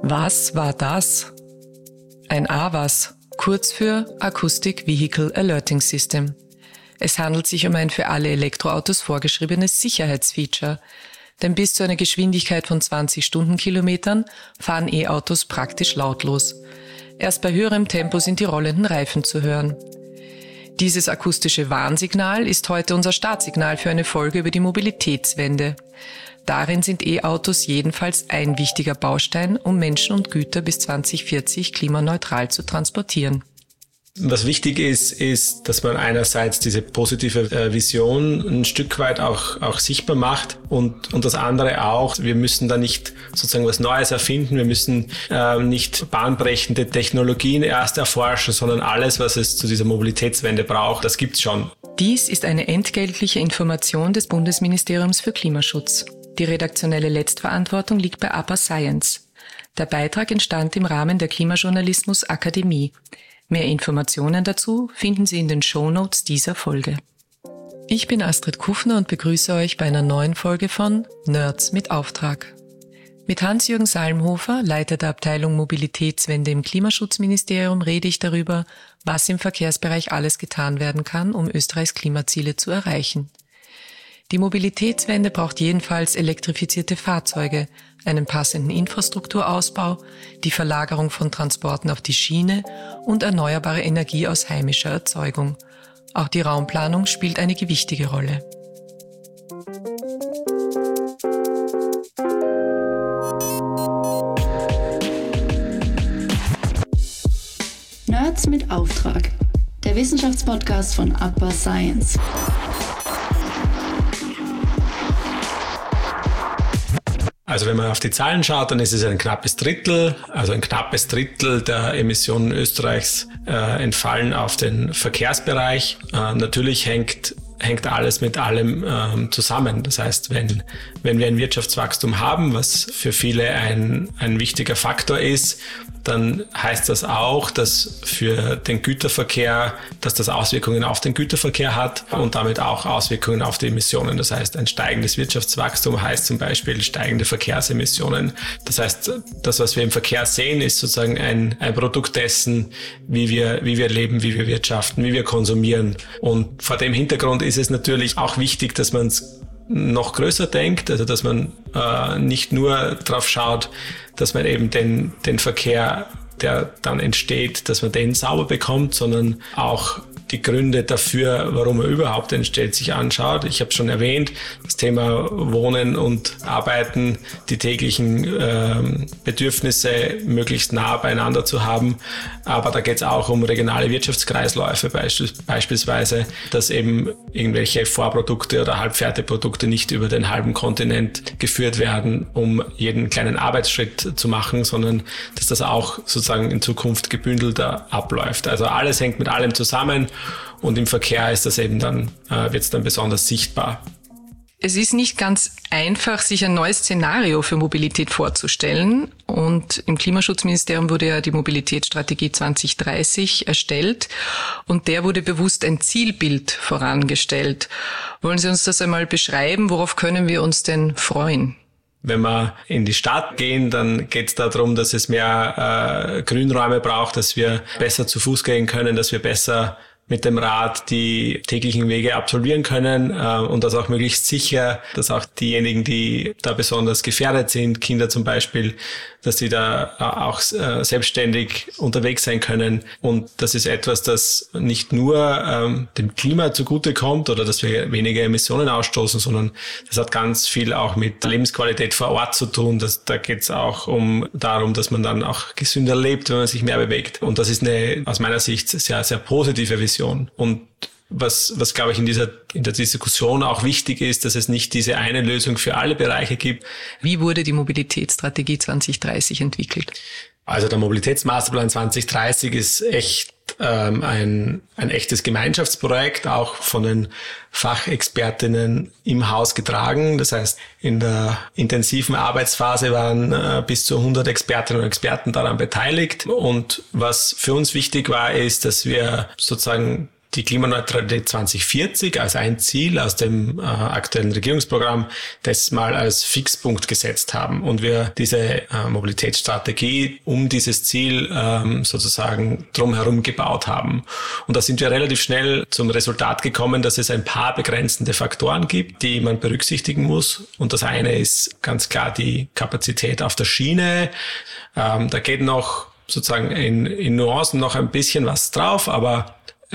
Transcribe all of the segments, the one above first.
Was war das? Ein AVAS, kurz für Acoustic Vehicle Alerting System. Es handelt sich um ein für alle Elektroautos vorgeschriebenes Sicherheitsfeature, denn bis zu einer Geschwindigkeit von 20 Stundenkilometern fahren E-Autos praktisch lautlos. Erst bei höherem Tempo sind die rollenden Reifen zu hören. Dieses akustische Warnsignal ist heute unser Startsignal für eine Folge über die Mobilitätswende. Darin sind E-Autos jedenfalls ein wichtiger Baustein, um Menschen und Güter bis 2040 klimaneutral zu transportieren. Was wichtig ist, dass man einerseits diese positive Vision ein Stück weit auch sichtbar macht und das andere auch, wir müssen da nicht sozusagen was Neues erfinden, wir müssen nicht bahnbrechende Technologien erst erforschen, sondern alles, was es zu dieser Mobilitätswende braucht, das gibt's schon. Dies ist eine entgeltliche Information des Bundesministeriums für Klimaschutz. Die redaktionelle Letztverantwortung liegt bei APA Science. Der Beitrag entstand im Rahmen der Klimajournalismus Akademie. Mehr Informationen dazu finden Sie in den Shownotes dieser Folge. Ich bin Astrid Kuffner und begrüße euch bei einer neuen Folge von Nerds mit Auftrag. Mit Hans-Jürgen Salmhofer, Leiter der Abteilung Mobilitätswende im Klimaschutzministerium, rede ich darüber, was im Verkehrsbereich alles getan werden kann, um Österreichs Klimaziele zu erreichen. Die Mobilitätswende braucht jedenfalls elektrifizierte Fahrzeuge, einen passenden Infrastrukturausbau, die Verlagerung von Transporten auf die Schiene und erneuerbare Energie aus heimischer Erzeugung. Auch die Raumplanung spielt eine gewichtige Rolle. Nerds mit Auftrag, der Wissenschaftspodcast von APA Science. Also wenn man auf die Zahlen schaut, dann ist es ein knappes Drittel der Emissionen Österreichs entfallen auf den Verkehrsbereich. Natürlich hängt alles mit allem zusammen. Das heißt, wenn wir ein Wirtschaftswachstum haben, was für viele ein wichtiger Faktor ist, dann heißt das auch, dass für den Güterverkehr, dass das Auswirkungen auf den Güterverkehr hat und damit auch Auswirkungen auf die Emissionen. Das heißt, ein steigendes Wirtschaftswachstum heißt zum Beispiel steigende Verkehrsemissionen. Das heißt, das, was wir im Verkehr sehen, ist sozusagen ein Produkt dessen, wie wir leben, wie wir wirtschaften, wie wir konsumieren. Und vor dem Hintergrund ist es natürlich auch wichtig, dass man es noch größer denkt, also dass man nicht nur drauf schaut, dass man eben den Verkehr, der dann entsteht, dass man den sauber bekommt, sondern auch die Gründe dafür, warum er überhaupt entsteht, sich anschaut. Ich habe schon erwähnt, das Thema Wohnen und Arbeiten, die täglichen Bedürfnisse möglichst nah beieinander zu haben. Aber da geht es auch um regionale Wirtschaftskreisläufe beispielsweise, dass eben irgendwelche Vorprodukte oder Halbfertigprodukte nicht über den halben Kontinent geführt werden, um jeden kleinen Arbeitsschritt zu machen, sondern dass das auch sozusagen in Zukunft gebündelter abläuft. Also alles hängt mit allem zusammen. Und im Verkehr ist das eben dann, wird es dann besonders sichtbar. Es ist nicht ganz einfach, sich ein neues Szenario für Mobilität vorzustellen. Und im Klimaschutzministerium wurde ja die Mobilitätsstrategie 2030 erstellt. Und der wurde bewusst ein Zielbild vorangestellt. Wollen Sie uns das einmal beschreiben? Worauf können wir uns denn freuen? Wenn wir in die Stadt gehen, dann geht es darum, dass es mehr Grünräume braucht, dass wir besser zu Fuß gehen können, dass wir besser mit dem Rad die täglichen Wege absolvieren können und das auch möglichst sicher, dass auch diejenigen, die da besonders gefährdet sind, Kinder zum Beispiel, dass sie da auch selbstständig unterwegs sein können. Und das ist etwas, das nicht nur dem Klima zugutekommt oder dass wir weniger Emissionen ausstoßen, sondern das hat ganz viel auch mit Lebensqualität vor Ort zu tun. Da geht es auch darum, dass man dann auch gesünder lebt, wenn man sich mehr bewegt. Und das ist eine aus meiner Sicht sehr, sehr positive Vision. Und was glaube ich in der Diskussion auch wichtig ist, dass es nicht diese eine Lösung für alle Bereiche gibt. Wie wurde die Mobilitätsstrategie 2030 entwickelt? Also der Mobilitätsmasterplan 2030 ist echt ein echtes Gemeinschaftsprojekt, auch von den Fachexpertinnen im Haus getragen. Das heißt, in der intensiven Arbeitsphase waren bis zu 100 Expertinnen und Experten daran beteiligt. Und was für uns wichtig war, ist, dass wir sozusagen die Klimaneutralität 2040 als ein Ziel aus dem aktuellen Regierungsprogramm das mal als Fixpunkt gesetzt haben und wir diese Mobilitätsstrategie um dieses Ziel sozusagen drumherum gebaut haben. Und da sind wir relativ schnell zum Resultat gekommen, dass es ein paar begrenzende Faktoren gibt, die man berücksichtigen muss. Und das eine ist ganz klar die Kapazität auf der Schiene. Da geht noch sozusagen in Nuancen noch ein bisschen was drauf, aber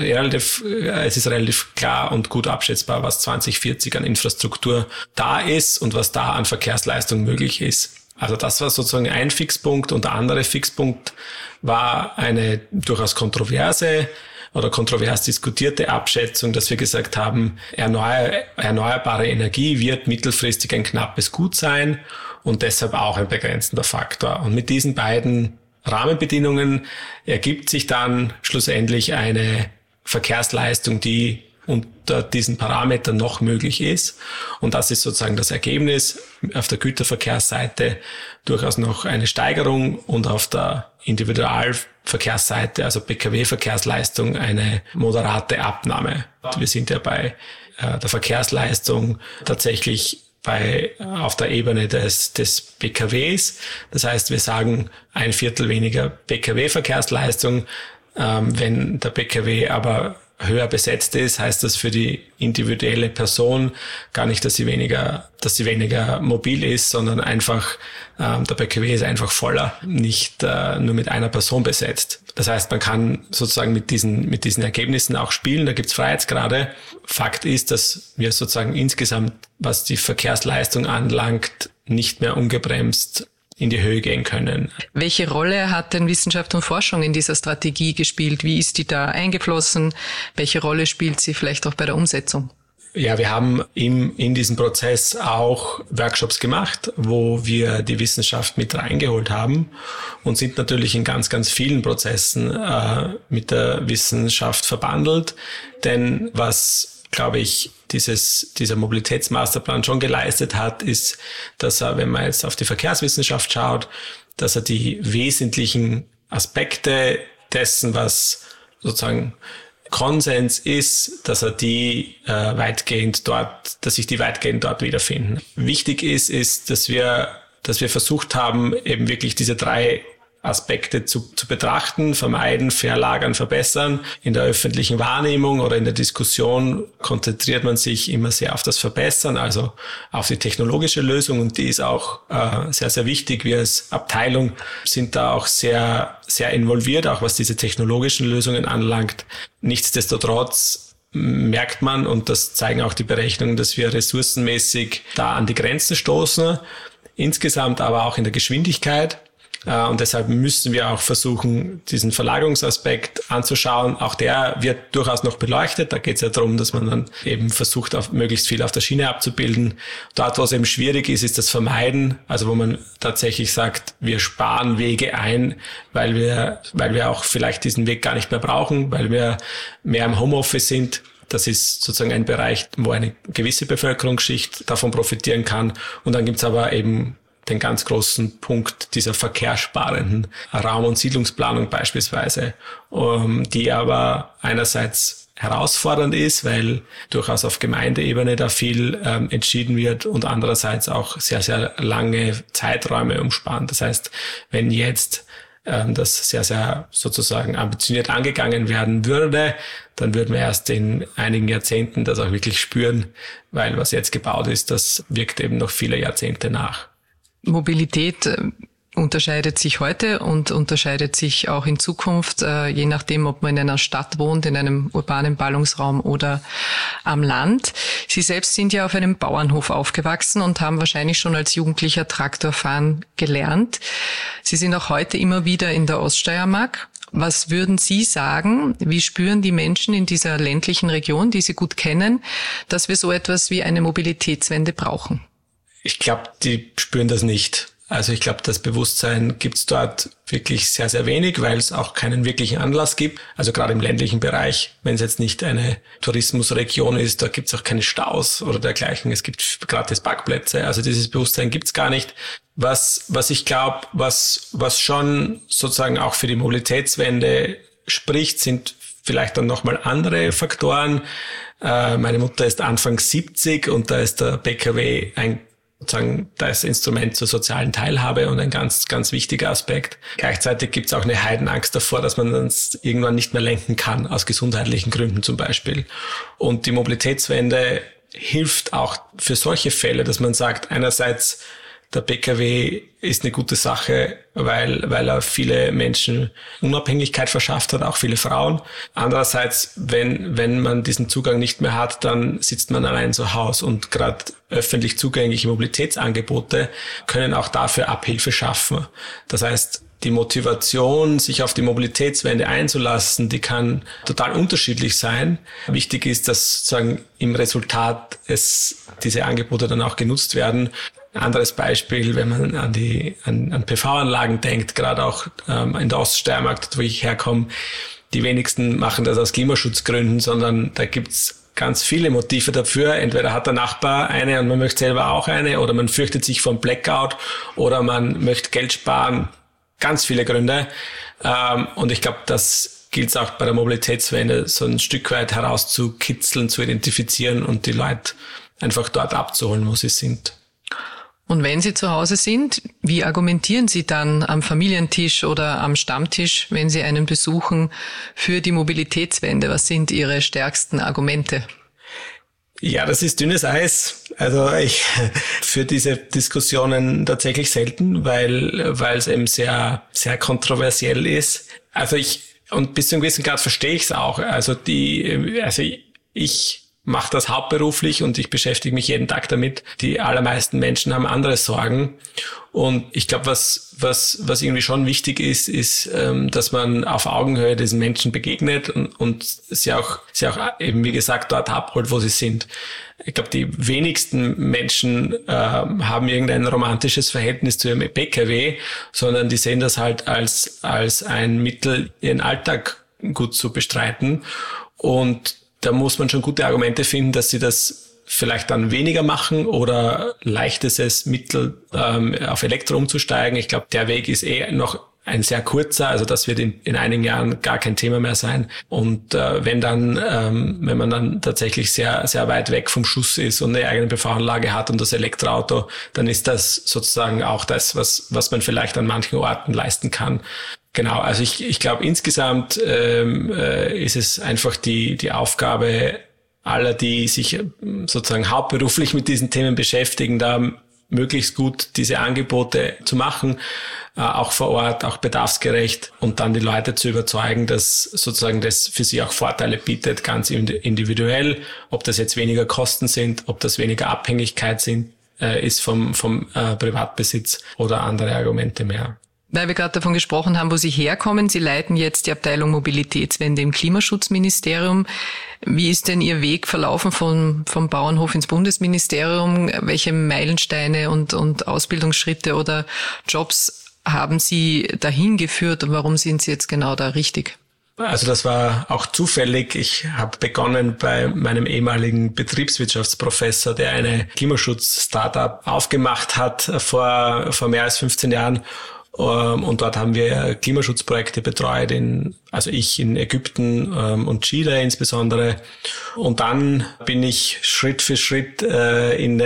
es ist relativ klar und gut abschätzbar, was 2040 an Infrastruktur da ist und was da an Verkehrsleistung möglich ist. Also das war sozusagen ein Fixpunkt und der andere Fixpunkt war eine durchaus kontroverse oder kontrovers diskutierte Abschätzung, dass wir gesagt haben, erneuerbare Energie wird mittelfristig ein knappes Gut sein und deshalb auch ein begrenzender Faktor. Und mit diesen beiden Rahmenbedingungen ergibt sich dann schlussendlich eine Verkehrsleistung, die unter diesen Parametern noch möglich ist. Und das ist sozusagen das Ergebnis. Auf der Güterverkehrsseite durchaus noch eine Steigerung und auf der Individualverkehrsseite, also Pkw-Verkehrsleistung, eine moderate Abnahme. Wir sind ja bei der Verkehrsleistung tatsächlich auf der Ebene des PKWs. Das heißt, wir sagen 1/4 weniger Pkw-Verkehrsleistung. Wenn der Pkw aber höher besetzt ist, heißt das für die individuelle Person gar nicht, dass sie weniger mobil ist, sondern einfach, der Pkw ist einfach voller, nicht nur mit einer Person besetzt. Das heißt, man kann sozusagen mit diesen Ergebnissen auch spielen, da gibt's Freiheitsgrade. Fakt ist, dass wir sozusagen insgesamt, was die Verkehrsleistung anlangt, nicht mehr ungebremst in die Höhe gehen können. Welche Rolle hat denn Wissenschaft und Forschung in dieser Strategie gespielt? Wie ist die da eingeflossen? Welche Rolle spielt sie vielleicht auch bei der Umsetzung? Ja, wir haben in diesem Prozess auch Workshops gemacht, wo wir die Wissenschaft mit reingeholt haben und sind natürlich in ganz, ganz vielen Prozessen mit der Wissenschaft verbandelt. Denn was, glaube ich, dieser Mobilitätsmasterplan schon geleistet hat, ist, dass er, wenn man jetzt auf die Verkehrswissenschaft schaut, dass er die wesentlichen Aspekte dessen, was sozusagen Konsens ist, dass sich die weitgehend dort wiederfinden. Wichtig ist, dass wir versucht haben, eben wirklich diese 3 Aspekte zu betrachten, vermeiden, verlagern, verbessern. In der öffentlichen Wahrnehmung oder in der Diskussion konzentriert man sich immer sehr auf das Verbessern, also auf die technologische Lösung, und die ist auch sehr, sehr wichtig. Wir als Abteilung sind da auch sehr, sehr involviert, auch was diese technologischen Lösungen anlangt. Nichtsdestotrotz merkt man, und das zeigen auch die Berechnungen, dass wir ressourcenmäßig da an die Grenzen stoßen, insgesamt aber auch in der Geschwindigkeit. Und deshalb müssen wir auch versuchen, diesen Verlagerungsaspekt anzuschauen. Auch der wird durchaus noch beleuchtet. Da geht es ja darum, dass man dann eben versucht, möglichst viel auf der Schiene abzubilden. Dort, wo es eben schwierig ist das Vermeiden. Also wo man tatsächlich sagt, wir sparen Wege ein, weil wir auch vielleicht diesen Weg gar nicht mehr brauchen, weil wir mehr im Homeoffice sind. Das ist sozusagen ein Bereich, wo eine gewisse Bevölkerungsschicht davon profitieren kann. Und dann gibt's aber eben den ganz großen Punkt dieser verkehrssparenden Raum- und Siedlungsplanung beispielsweise, die aber einerseits herausfordernd ist, weil durchaus auf Gemeindeebene da viel entschieden wird und andererseits auch sehr, sehr lange Zeiträume umspannt. Das heißt, wenn jetzt das sehr, sehr sozusagen ambitioniert angegangen werden würde, dann würden wir erst in einigen Jahrzehnten das auch wirklich spüren, weil was jetzt gebaut ist, das wirkt eben noch viele Jahrzehnte nach. Mobilität unterscheidet sich heute und unterscheidet sich auch in Zukunft, je nachdem, ob man in einer Stadt wohnt, in einem urbanen Ballungsraum oder am Land. Sie selbst sind ja auf einem Bauernhof aufgewachsen und haben wahrscheinlich schon als Jugendlicher Traktorfahren gelernt. Sie sind auch heute immer wieder in der Oststeiermark. Was würden Sie sagen, wie spüren die Menschen in dieser ländlichen Region, die Sie gut kennen, dass wir so etwas wie eine Mobilitätswende brauchen? Ich glaube, die spüren das nicht. Also ich glaube, das Bewusstsein gibt's dort wirklich sehr, sehr wenig, weil es auch keinen wirklichen Anlass gibt. Also gerade im ländlichen Bereich, wenn es jetzt nicht eine Tourismusregion ist, da gibt's auch keine Staus oder dergleichen. Es gibt gratis Parkplätze. Also dieses Bewusstsein gibt's gar nicht. Was ich glaube, was schon sozusagen auch für die Mobilitätswende spricht, sind vielleicht dann nochmal andere Faktoren. Meine Mutter ist Anfang 70 und da ist der BKW sozusagen das Instrument zur sozialen Teilhabe und ein ganz, ganz wichtiger Aspekt. Gleichzeitig gibt es auch eine Heidenangst davor, dass man das irgendwann nicht mehr lenken kann, aus gesundheitlichen Gründen zum Beispiel. Und die Mobilitätswende hilft auch für solche Fälle, dass man sagt, einerseits, der BKW ist eine gute Sache, weil er viele Menschen Unabhängigkeit verschafft hat, auch viele Frauen. Andererseits, wenn man diesen Zugang nicht mehr hat, dann sitzt man allein zu Hause und gerade öffentlich zugängliche Mobilitätsangebote können auch dafür Abhilfe schaffen. Das heißt, die Motivation, sich auf die Mobilitätswende einzulassen, die kann total unterschiedlich sein. Wichtig ist, dass sozusagen im Resultat diese Angebote dann auch genutzt werden. Ein anderes Beispiel, wenn man an PV-Anlagen denkt, gerade auch in der Oststeiermark, wo ich herkomme, die wenigsten machen das aus Klimaschutzgründen, sondern da gibt's ganz viele Motive dafür. Entweder hat der Nachbar eine und man möchte selber auch eine, oder man fürchtet sich vor einem Blackout, oder man möchte Geld sparen. Ganz viele Gründe. Und ich glaube, das gilt es auch bei der Mobilitätswende, so ein Stück weit herauszukitzeln, zu identifizieren und die Leute einfach dort abzuholen, wo sie sind. Und wenn Sie zu Hause sind, wie argumentieren Sie dann am Familientisch oder am Stammtisch, wenn Sie einen besuchen, für die Mobilitätswende? Was sind Ihre stärksten Argumente? Ja, das ist dünnes Eis. Also ich führe diese Diskussionen tatsächlich selten, weil es eben sehr, sehr kontroversiell ist. Und bis zu einem gewissen Grad verstehe ich es auch. Ich mache das hauptberuflich und ich beschäftige mich jeden Tag damit. Die allermeisten Menschen haben andere Sorgen. Und ich glaube, was irgendwie schon wichtig ist, dass man auf Augenhöhe diesen Menschen begegnet und sie auch eben, wie gesagt, dort abholt, wo sie sind. Ich glaube, die wenigsten Menschen haben irgendein romantisches Verhältnis zu ihrem PKW, sondern die sehen das halt als ein Mittel, ihren Alltag gut zu bestreiten. Und da muss man schon gute Argumente finden, dass sie das vielleicht dann weniger machen, oder leicht ist es, Mittel auf Elektro umzusteigen. Ich glaube, der Weg ist noch ein sehr kurzer, also das wird in einigen Jahren gar kein Thema mehr sein. Und wenn man dann tatsächlich sehr, sehr weit weg vom Schuss ist und eine eigene PV-Anlage hat und das Elektroauto, dann ist das sozusagen auch das, was man vielleicht an manchen Orten leisten kann. Genau, also ich glaube, insgesamt ist es einfach die Aufgabe aller, die sich sozusagen hauptberuflich mit diesen Themen beschäftigen, da möglichst gut diese Angebote zu machen, auch vor Ort, auch bedarfsgerecht, und dann die Leute zu überzeugen, dass sozusagen das für sie auch Vorteile bietet, ganz individuell, ob das jetzt weniger Kosten sind, ob das weniger Abhängigkeit ist vom Privatbesitz oder andere Argumente mehr. Weil wir gerade davon gesprochen haben, wo Sie herkommen. Sie leiten jetzt die Abteilung Mobilitätswende im Klimaschutzministerium. Wie ist denn Ihr Weg verlaufen vom Bauernhof ins Bundesministerium? Welche Meilensteine und Ausbildungsschritte oder Jobs haben Sie dahin geführt und warum sind Sie jetzt genau da richtig? Also das war auch zufällig. Ich habe begonnen bei meinem ehemaligen Betriebswirtschaftsprofessor, der eine Klimaschutz-Startup aufgemacht hat vor mehr als 15 Jahren. Und dort haben wir Klimaschutzprojekte betreut, ich in Ägypten und Chile insbesondere. Und dann bin ich Schritt für Schritt ins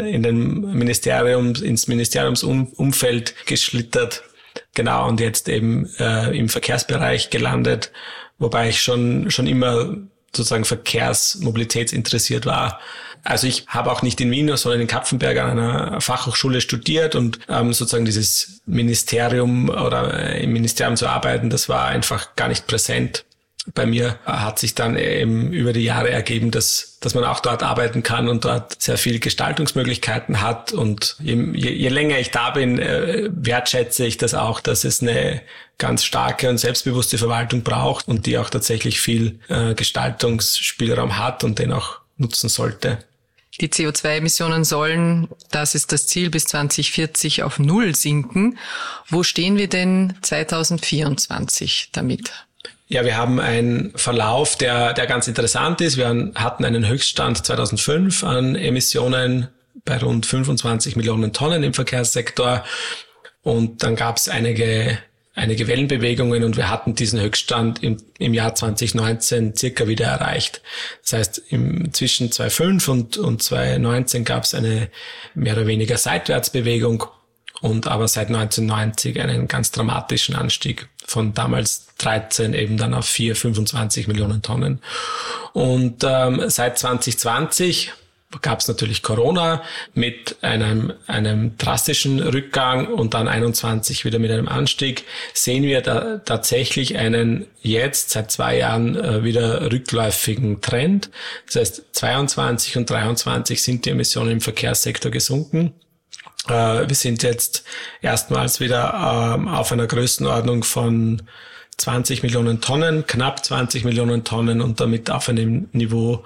Ministeriumsumfeld geschlittert. Genau, und jetzt eben im Verkehrsbereich gelandet, wobei ich schon immer sozusagen verkehrsmobilitätsinteressiert war. Also ich habe auch nicht in Wien, sondern in Kapfenberg an einer Fachhochschule studiert, und sozusagen dieses Ministerium oder im Ministerium zu arbeiten, das war einfach gar nicht präsent. Bei mir hat sich dann eben über die Jahre ergeben, dass man auch dort arbeiten kann und dort sehr viele Gestaltungsmöglichkeiten hat. Und je länger ich da bin, wertschätze ich das auch, dass es eine ganz starke und selbstbewusste Verwaltung braucht und die auch tatsächlich viel Gestaltungsspielraum hat und den auch nutzen sollte. Die CO2-Emissionen sollen, das ist das Ziel, bis 2040 auf 0 sinken. Wo stehen wir denn 2024 damit? Ja, wir haben einen Verlauf, der ganz interessant ist. Wir hatten einen Höchststand 2005 an Emissionen bei rund 25 Millionen Tonnen im Verkehrssektor. Und dann gab es einige einige Wellenbewegungen und wir hatten diesen Höchststand im Jahr 2019 circa wieder erreicht. Das heißt, zwischen 2005 und 2019 gab es eine mehr oder weniger Seitwärtsbewegung und aber seit 1990 einen ganz dramatischen Anstieg von damals 13 eben dann auf 25 Millionen Tonnen. Und seit 2020 gab es natürlich Corona mit einem drastischen Rückgang und dann 21 wieder mit einem Anstieg, sehen wir da tatsächlich einen jetzt seit 2 Jahren wieder rückläufigen Trend. Das heißt, 22 und 23 sind die Emissionen im Verkehrssektor gesunken. Wir sind jetzt erstmals wieder auf einer Größenordnung von 20 Millionen Tonnen, knapp 20 Millionen Tonnen und damit auf einem Niveau,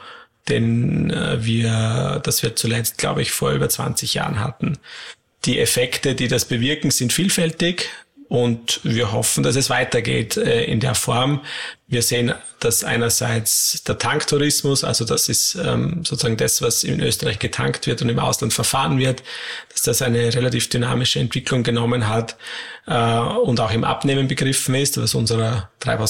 das wir zuletzt, glaube ich, vor über 20 Jahren hatten. Die Effekte, die das bewirken, sind vielfältig und wir hoffen, dass es weitergeht in der Form. Wir sehen, dass einerseits der Tanktourismus, also das ist sozusagen das, was in Österreich getankt wird und im Ausland verfahren wird, dass das eine relativ dynamische Entwicklung genommen hat und auch im Abnehmen begriffen ist, was unserer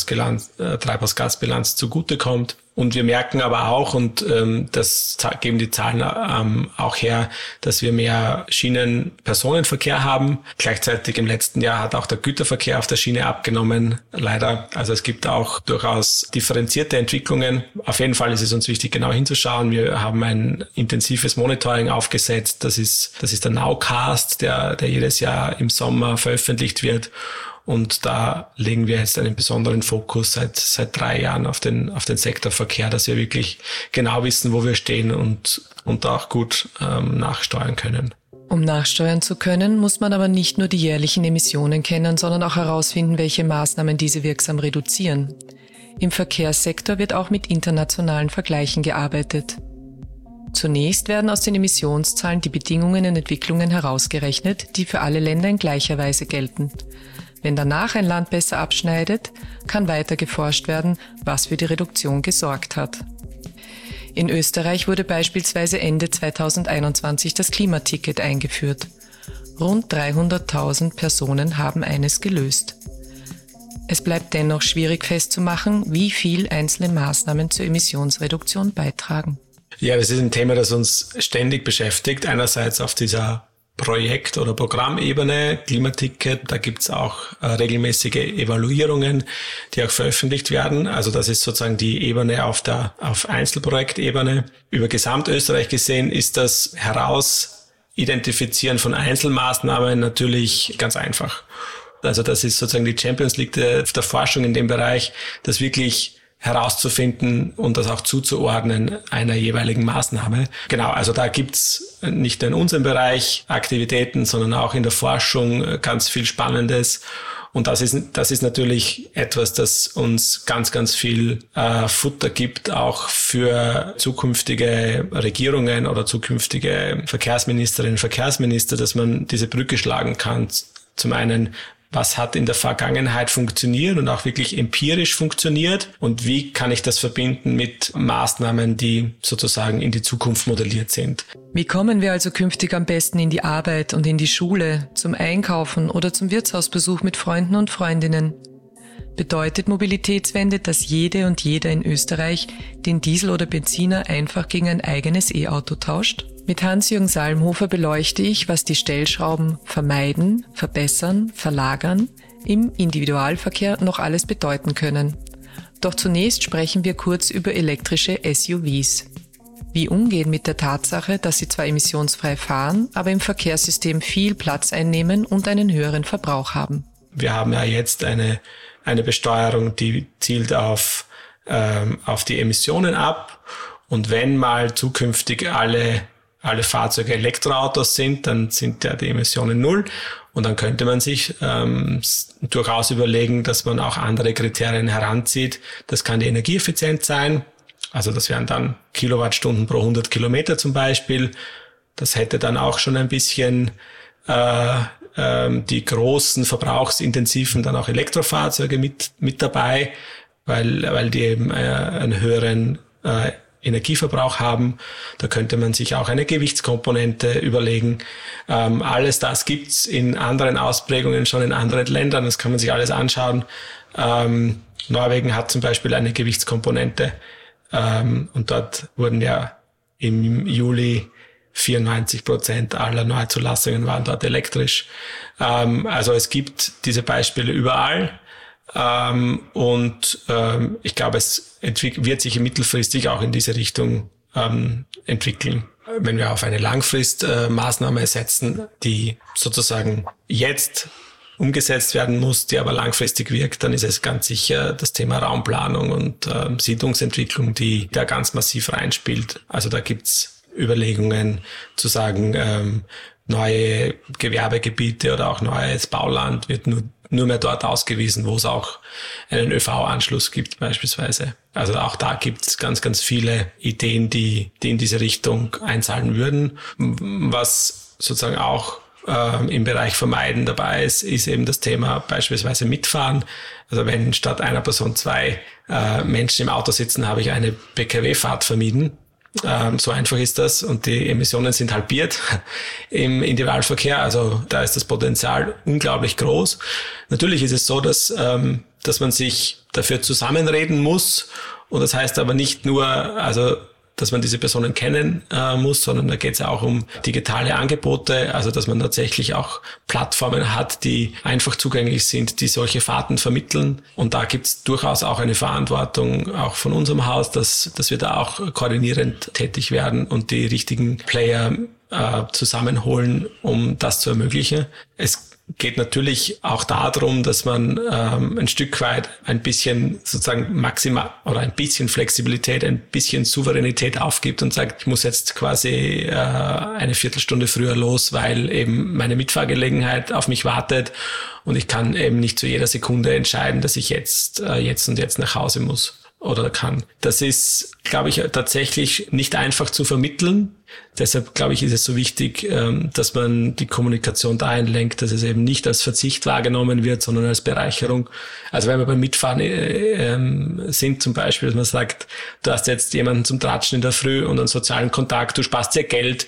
Treibhausgasbilanz zugutekommt. Und wir merken aber auch, und das geben die Zahlen auch her, dass wir mehr Schienenpersonenverkehr haben. Gleichzeitig im letzten Jahr hat auch der Güterverkehr auf der Schiene abgenommen, leider. Also es gibt auch durchaus differenzierte Entwicklungen. Auf jeden Fall ist es uns wichtig, genau hinzuschauen. Wir haben ein intensives Monitoring aufgesetzt. Das ist der Nowcast, der jedes Jahr im Sommer veröffentlicht wird. Und da legen wir jetzt einen besonderen Fokus seit 3 Jahren auf den Sektor Verkehr, dass wir wirklich genau wissen, wo wir stehen und auch gut nachsteuern können. Um nachsteuern zu können, muss man aber nicht nur die jährlichen Emissionen kennen, sondern auch herausfinden, welche Maßnahmen diese wirksam reduzieren. Im Verkehrssektor wird auch mit internationalen Vergleichen gearbeitet. Zunächst werden aus den Emissionszahlen die Bedingungen und Entwicklungen herausgerechnet, die für alle Länder in gleicher Weise gelten. Wenn danach ein Land besser abschneidet, kann weiter geforscht werden, was für die Reduktion gesorgt hat. In Österreich wurde beispielsweise Ende 2021 das Klimaticket eingeführt. Rund 300.000 Personen haben eines gelöst. Es bleibt dennoch schwierig festzumachen, wie viel einzelne Maßnahmen zur Emissionsreduktion beitragen. Ja, das ist ein Thema, das uns ständig beschäftigt. Einerseits auf dieser Projekt- oder Programmebene, Klimaticket, da gibt's auch regelmäßige Evaluierungen, die auch veröffentlicht werden. Also das ist sozusagen die Ebene auf Einzelprojektebene. Über Gesamtösterreich gesehen ist das Herausidentifizieren von Einzelmaßnahmen natürlich ganz einfach. Also das ist sozusagen die Champions League der Forschung in dem Bereich, das wirklich herauszufinden und das auch zuzuordnen einer jeweiligen Maßnahme. Genau, also da gibt's nicht nur in unserem Bereich Aktivitäten, sondern auch in der Forschung ganz viel Spannendes. Und das ist natürlich etwas, das uns ganz, ganz viel Futter gibt, auch für zukünftige Regierungen oder zukünftige Verkehrsministerinnen und Verkehrsminister, dass man diese Brücke schlagen kann. Zum einen, was hat in der Vergangenheit funktioniert und auch wirklich empirisch funktioniert und wie kann ich das verbinden mit Maßnahmen, die sozusagen in die Zukunft modelliert sind. Wie kommen wir also künftig am besten in die Arbeit und in die Schule, zum Einkaufen oder zum Wirtshausbesuch mit Freunden und Freundinnen? Bedeutet Mobilitätswende, dass jede und jeder in Österreich den Diesel oder Benziner einfach gegen ein eigenes E-Auto tauscht? Mit Hans-Jürgen Salmhofer beleuchte ich, was die Stellschrauben vermeiden, verbessern, verlagern im Individualverkehr noch alles bedeuten können. Doch zunächst sprechen wir kurz über elektrische SUVs. Wie umgehen mit der Tatsache, dass sie zwar emissionsfrei fahren, aber im Verkehrssystem viel Platz einnehmen und einen höheren Verbrauch haben. Wir haben ja jetzt eine Besteuerung, die zielt auf die Emissionen ab. Und wenn mal zukünftig alle Fahrzeuge Elektroautos sind, dann sind ja die Emissionen 0. Und dann könnte man sich durchaus überlegen, dass man auch andere Kriterien heranzieht. Das kann die Energieeffizienz sein. Also das wären dann Kilowattstunden pro 100 Kilometer zum Beispiel. Das hätte dann auch schon ein bisschen die großen verbrauchsintensiven dann auch Elektrofahrzeuge mit dabei, weil die eben einen höheren Energieverbrauch haben. Da könnte man sich auch eine Gewichtskomponente überlegen. Alles das gibt's in anderen Ausprägungen schon in anderen Ländern. Das kann man sich alles anschauen. Norwegen hat zum Beispiel eine Gewichtskomponente. Und dort wurden ja im Juli 94% aller Neuzulassungen waren dort elektrisch. Also es gibt diese Beispiele überall. Ich glaube, es wird sich mittelfristig auch in diese Richtung entwickeln. Wenn wir auf eine Langfristmaßnahme setzen, die sozusagen jetzt umgesetzt werden muss, die aber langfristig wirkt, dann ist es ganz sicher das Thema Raumplanung und Siedlungsentwicklung, die da ganz massiv reinspielt. Also da gibt's Überlegungen zu sagen, neue Gewerbegebiete oder auch neues Bauland wird nur mehr dort ausgewiesen, wo es auch einen ÖV-Anschluss gibt beispielsweise. Also auch da gibt es ganz, ganz viele Ideen, die in diese Richtung einzahlen würden. Was sozusagen auch im Bereich Vermeiden dabei ist eben das Thema beispielsweise Mitfahren. Also wenn statt einer Person 2 Menschen im Auto sitzen, habe ich eine PKW-Fahrt vermieden. So einfach ist das und die Emissionen sind halbiert im Individualverkehr. Also da ist das Potenzial unglaublich groß. Natürlich ist es so, dass man sich dafür zusammenreden muss und das heißt aber nicht nur, also dass man diese Personen kennen muss, sondern da geht es ja auch um digitale Angebote, also dass man tatsächlich auch Plattformen hat, die einfach zugänglich sind, die solche Fahrten vermitteln. Und da gibt es durchaus auch eine Verantwortung auch von unserem Haus, dass wir da auch koordinierend tätig werden und die richtigen Player zusammenholen, um das zu ermöglichen. Es geht natürlich auch darum, dass man ein Stück weit ein bisschen sozusagen maximal oder ein bisschen Flexibilität, ein bisschen Souveränität aufgibt und sagt, ich muss jetzt quasi eine Viertelstunde früher los, weil eben meine Mitfahrgelegenheit auf mich wartet und ich kann eben nicht zu jeder Sekunde entscheiden, dass ich jetzt nach Hause muss oder kann. Das ist, glaube ich, tatsächlich nicht einfach zu vermitteln. Deshalb, glaube ich, ist es so wichtig, dass man die Kommunikation dahin lenkt, dass es eben nicht als Verzicht wahrgenommen wird, sondern als Bereicherung. Also wenn wir beim Mitfahren sind zum Beispiel, dass man sagt, du hast jetzt jemanden zum Tratschen in der Früh und einen sozialen Kontakt, du sparst dir Geld,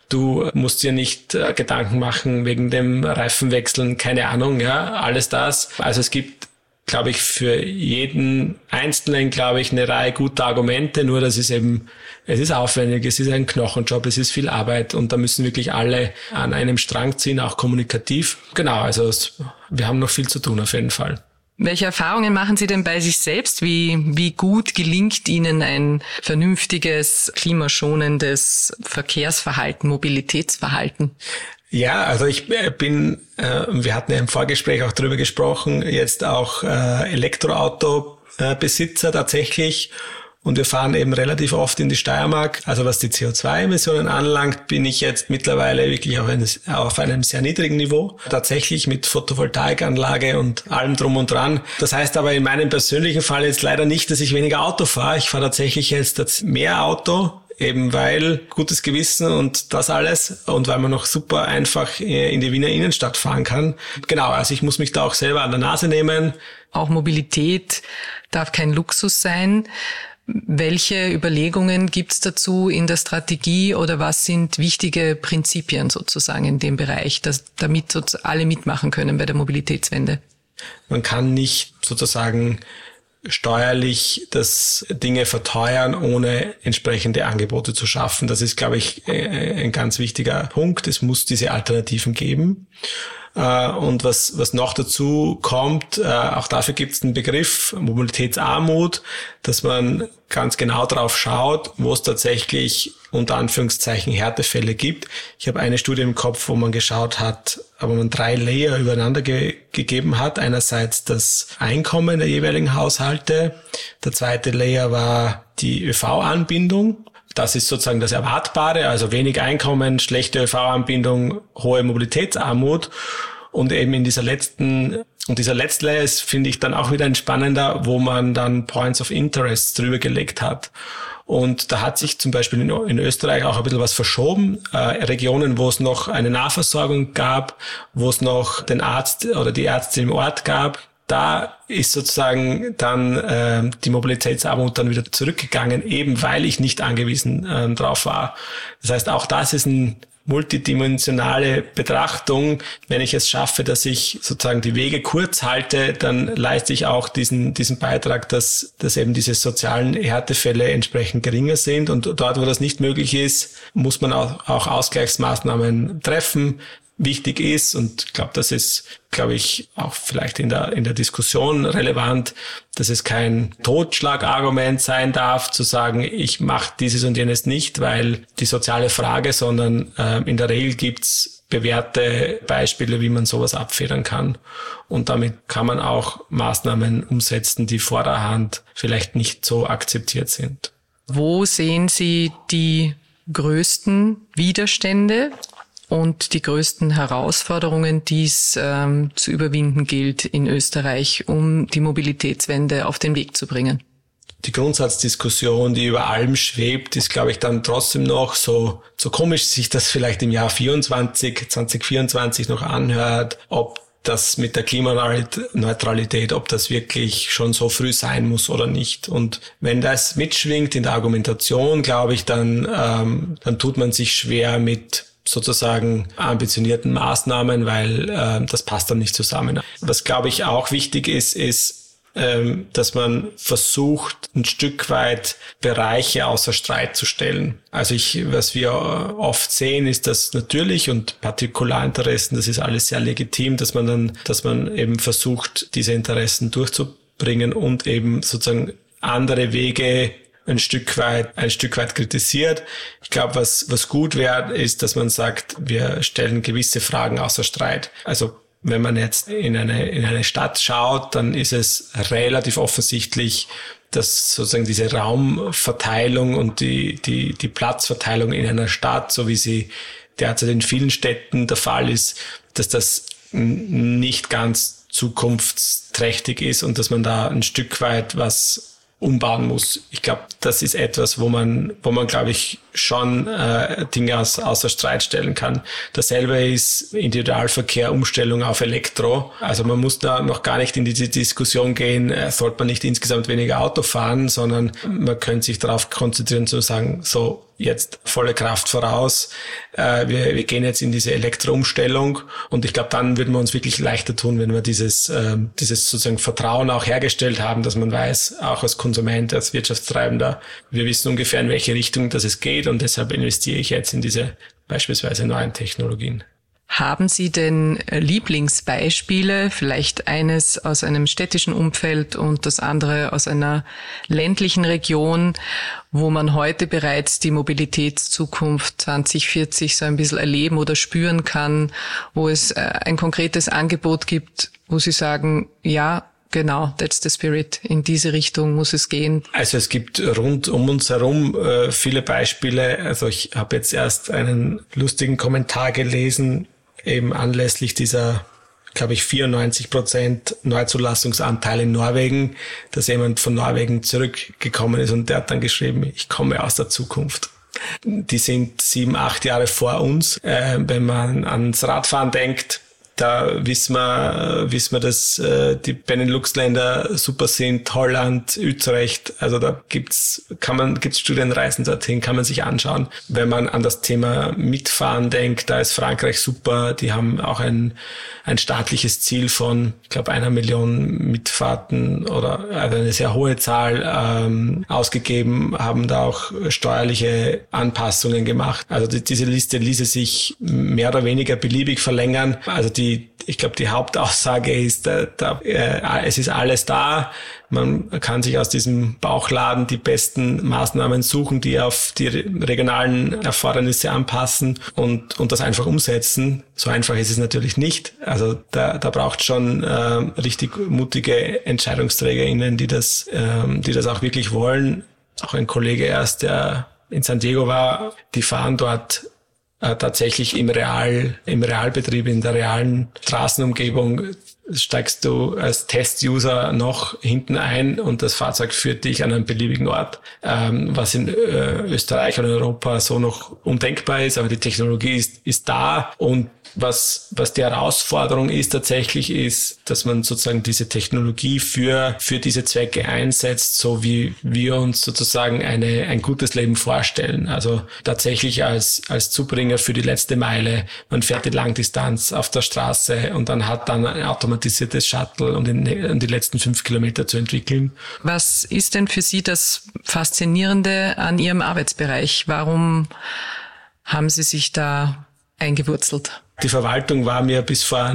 du musst dir nicht Gedanken machen wegen dem Reifenwechseln, keine Ahnung, ja, alles das. Also es gibt, glaube ich, für jeden Einzelnen, glaube ich, eine Reihe guter Argumente, nur das ist eben, es ist aufwendig, es ist ein Knochenjob, es ist viel Arbeit und da müssen wirklich alle an einem Strang ziehen, auch kommunikativ. Genau, also wir haben noch viel zu tun auf jeden Fall. Welche Erfahrungen machen Sie denn bei sich selbst? Wie gut gelingt Ihnen ein vernünftiges, klimaschonendes Verkehrsverhalten, Mobilitätsverhalten? Ja, also ich bin, wir hatten ja im Vorgespräch auch drüber gesprochen, jetzt auch Elektroauto-Besitzer tatsächlich und wir fahren eben relativ oft in die Steiermark. Also was die CO2-Emissionen anlangt, bin ich jetzt mittlerweile wirklich auf einem sehr niedrigen Niveau, tatsächlich mit Photovoltaikanlage und allem drum und dran. Das heißt aber in meinem persönlichen Fall jetzt leider nicht, dass ich weniger Auto fahre. Ich fahre tatsächlich jetzt mehr Auto, eben weil gutes Gewissen und das alles und weil man noch super einfach in die Wiener Innenstadt fahren kann. Genau, also ich muss mich da auch selber an der Nase nehmen. Auch Mobilität darf kein Luxus sein. Welche Überlegungen gibt's dazu in der Strategie oder was sind wichtige Prinzipien sozusagen in dem Bereich, damit alle mitmachen können bei der Mobilitätswende? Man kann nicht sozusagen steuerlich das Dinge verteuern, ohne entsprechende Angebote zu schaffen. Das ist, glaube ich, ein ganz wichtiger Punkt. Es muss diese Alternativen geben. Und was noch dazu kommt, auch dafür gibt es einen Begriff Mobilitätsarmut, dass man ganz genau drauf schaut, wo es tatsächlich unter Anführungszeichen Härtefälle gibt. Ich habe eine Studie im Kopf, wo man geschaut hat, wo man 3 Layer übereinander gegeben hat. Einerseits das Einkommen der jeweiligen Haushalte. Der zweite Layer war die ÖV-Anbindung. Das ist sozusagen das Erwartbare, also wenig Einkommen, schlechte ÖV-Anbindung, hohe Mobilitätsarmut. Und eben in dieser letzte Layer ist, finde ich, dann auch wieder ein spannender, wo man dann Points of Interest drüber gelegt hat. Und da hat sich zum Beispiel in Österreich auch ein bisschen was verschoben. Regionen, wo es noch eine Nahversorgung gab, wo es noch den Arzt oder die Ärzte im Ort gab, Da ist sozusagen dann die Mobilitätsarmut dann wieder zurückgegangen, eben weil ich nicht angewiesen drauf war. Das heißt, auch das ist eine multidimensionale Betrachtung. Wenn ich es schaffe, dass ich sozusagen die Wege kurz halte, dann leiste ich auch diesen Beitrag, dass eben diese sozialen Härtefälle entsprechend geringer sind. Und dort, wo das nicht möglich ist, muss man auch Ausgleichsmaßnahmen treffen. Wichtig ist, und ich glaube, das ist, auch vielleicht in der Diskussion relevant, dass es kein Totschlagargument sein darf, zu sagen, ich mache dieses und jenes nicht, weil die soziale Frage, sondern in der Regel gibt's bewährte Beispiele, wie man sowas abfedern kann. Und damit kann man auch Maßnahmen umsetzen, die vor der Hand vielleicht nicht so akzeptiert sind. Wo sehen Sie die größten Widerstände und die größten Herausforderungen, die es zu überwinden gilt in Österreich, um die Mobilitätswende auf den Weg zu bringen? Die Grundsatzdiskussion, die über allem schwebt, ist, glaube ich, dann trotzdem noch so komisch sich das vielleicht im Jahr 2024 noch anhört, ob das mit der Klimaneutralität, ob das wirklich schon so früh sein muss oder nicht. Und wenn das mitschwingt in der Argumentation, glaube ich, dann tut man sich schwer mit sozusagen ambitionierten Maßnahmen, weil das passt dann nicht zusammen. Was, glaube ich, auch wichtig ist, dass man versucht, ein Stück weit Bereiche außer Streit zu stellen. Also was wir oft sehen, ist, dass natürlich und Partikularinteressen, das ist alles sehr legitim, dass man eben versucht, diese Interessen durchzubringen und eben sozusagen andere Wege ein Stück weit kritisiert. Ich glaube, was gut wäre, ist, dass man sagt, wir stellen gewisse Fragen außer Streit. Also wenn man jetzt in eine Stadt schaut, dann ist es relativ offensichtlich, dass sozusagen diese Raumverteilung und die Platzverteilung in einer Stadt, so wie sie derzeit in vielen Städten der Fall ist, dass das nicht ganz zukunftsträchtig ist und dass man da ein Stück weit was umbauen muss. Ich glaube, das ist etwas, wo man, glaube ich, schon Dinge außer Streit stellen kann. Dasselbe ist Individualverkehr, Umstellung auf Elektro. Also man muss da noch gar nicht in diese Diskussion gehen, sollte man nicht insgesamt weniger Auto fahren, sondern man könnte sich darauf konzentrieren zu sagen, so jetzt volle Kraft voraus. Wir gehen jetzt in diese Elektroumstellung und ich glaube, dann würden wir uns wirklich leichter tun, wenn wir dieses sozusagen Vertrauen auch hergestellt haben, dass man weiß, auch als Konsument, als Wirtschaftstreibender, wir wissen ungefähr, in welche Richtung das es geht und deshalb investiere ich jetzt in diese beispielsweise neuen Technologien. Haben Sie denn Lieblingsbeispiele, vielleicht eines aus einem städtischen Umfeld und das andere aus einer ländlichen Region, wo man heute bereits die Mobilitätszukunft 2040 so ein bisschen erleben oder spüren kann, wo es ein konkretes Angebot gibt, wo Sie sagen, ja, genau, that's the spirit. In diese Richtung muss es gehen. Also es gibt rund um uns herum viele Beispiele. Also ich habe jetzt erst einen lustigen Kommentar gelesen, eben anlässlich dieser, glaube ich, 94% Neuzulassungsanteil in Norwegen, dass jemand von Norwegen zurückgekommen ist und der hat dann geschrieben, ich komme aus der Zukunft. Die sind 7-8 Jahre vor uns. Wenn man ans Radfahren denkt, da wissen wir, dass die Benelux-Länder super sind, Holland, Utrecht, also da gibt's Studienreisen dorthin, kann man sich anschauen. Wenn man an das Thema Mitfahren denkt, da ist Frankreich super, die haben auch ein staatliches Ziel von, ich glaube, 1 Million Mitfahrten oder also eine sehr hohe Zahl ausgegeben, haben da auch steuerliche Anpassungen gemacht. Also diese Liste ließe sich mehr oder weniger beliebig verlängern. Also ich glaube, die Hauptaussage ist, es ist alles da. Man kann sich aus diesem Bauchladen die besten Maßnahmen suchen, die auf die regionalen Erfordernisse anpassen und das einfach umsetzen. So einfach ist es natürlich nicht. Also da braucht schon richtig mutige EntscheidungsträgerInnen, die das auch wirklich wollen. Auch ein Kollege erst, der in San Diego war, die fahren dort tatsächlich im Realbetrieb, in der realen Straßenumgebung steigst du als Test-User noch hinten ein und das Fahrzeug führt dich an einen beliebigen Ort, was in Österreich und Europa so noch undenkbar ist, aber die Technologie ist da und Was die Herausforderung ist tatsächlich, ist, dass man sozusagen diese Technologie für diese Zwecke einsetzt, so wie wir uns sozusagen ein gutes Leben vorstellen. Also tatsächlich als Zubringer für die letzte Meile. Man fährt die Langdistanz auf der Straße und dann hat dann ein automatisiertes Shuttle, um die letzten 5 Kilometer zu entwickeln. Was ist denn für Sie das Faszinierende an Ihrem Arbeitsbereich? Warum haben Sie sich da eingewurzelt? Die Verwaltung war mir bis vor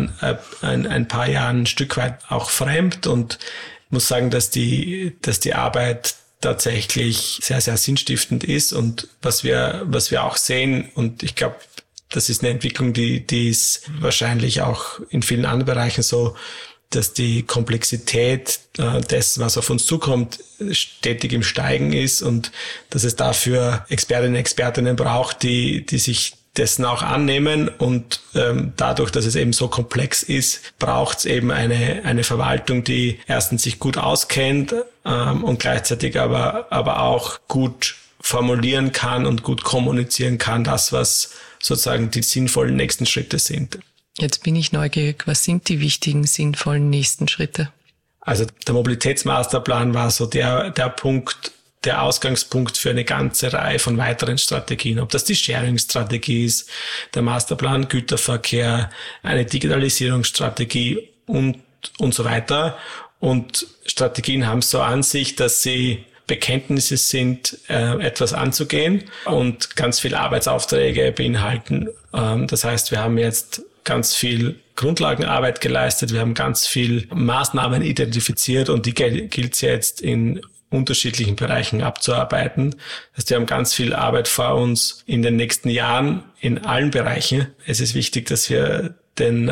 ein paar Jahren ein Stück weit auch fremd und muss sagen, dass die Arbeit tatsächlich sehr, sehr sinnstiftend ist. Und was wir auch sehen, und ich glaube, das ist eine Entwicklung, die ist wahrscheinlich auch in vielen anderen Bereichen so, dass die Komplexität dessen, was auf uns zukommt, stetig im Steigen ist und dass es dafür Expertinnen und Expertinnen braucht, die sich dessen auch annehmen und dadurch, dass es eben so komplex ist, braucht es eben eine Verwaltung, die erstens sich gut auskennt und gleichzeitig aber auch gut formulieren kann und gut kommunizieren kann, das, was sozusagen die sinnvollen nächsten Schritte sind. Jetzt bin ich neugierig, was sind die wichtigen, sinnvollen nächsten Schritte? Also der Mobilitätsmasterplan war so der Punkt, der Ausgangspunkt für eine ganze Reihe von weiteren Strategien. Ob das die Sharing-Strategie ist, der Masterplan Güterverkehr, eine Digitalisierungsstrategie und so weiter. Und Strategien haben so an sich, dass sie Bekenntnisse sind, etwas anzugehen und ganz viele Arbeitsaufträge beinhalten. Das heißt, wir haben jetzt ganz viel Grundlagenarbeit geleistet, wir haben ganz viel Maßnahmen identifiziert und die gilt es jetzt in unterschiedlichen Bereichen abzuarbeiten. Das heißt, wir haben ganz viel Arbeit vor uns in den nächsten Jahren in allen Bereichen. Es ist wichtig, dass wir den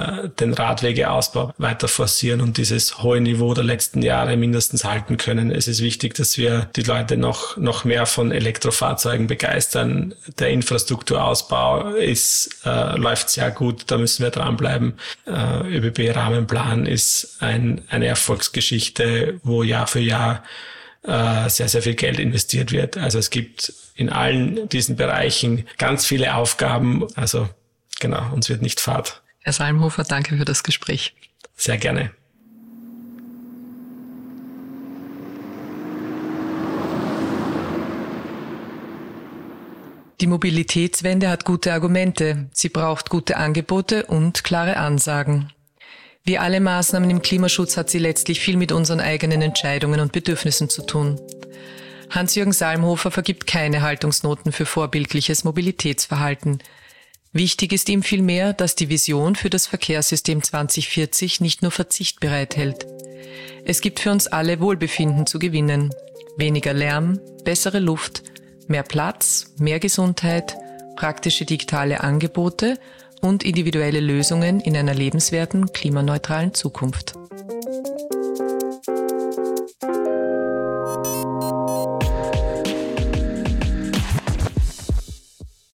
Radwegeausbau weiter forcieren und dieses hohe Niveau der letzten Jahre mindestens halten können. Es ist wichtig, dass wir die Leute noch mehr von Elektrofahrzeugen begeistern. Der Infrastrukturausbau läuft sehr gut, da müssen wir dranbleiben. ÖBB-Rahmenplan ist eine Erfolgsgeschichte, wo Jahr für Jahr sehr, sehr viel Geld investiert wird. Also es gibt in allen diesen Bereichen ganz viele Aufgaben. Also genau, uns wird nicht fad. Herr Salmhofer, danke für das Gespräch. Sehr gerne. Die Mobilitätswende hat gute Argumente. Sie braucht gute Angebote und klare Ansagen. Wie alle Maßnahmen im Klimaschutz hat sie letztlich viel mit unseren eigenen Entscheidungen und Bedürfnissen zu tun. Hans-Jürgen Salmhofer vergibt keine Haltungsnoten für vorbildliches Mobilitätsverhalten. Wichtig ist ihm vielmehr, dass die Vision für das Verkehrssystem 2040 nicht nur Verzicht bereithält. Es gibt für uns alle Wohlbefinden zu gewinnen. Weniger Lärm, bessere Luft, mehr Platz, mehr Gesundheit, praktische digitale Angebote und individuelle Lösungen in einer lebenswerten, klimaneutralen Zukunft.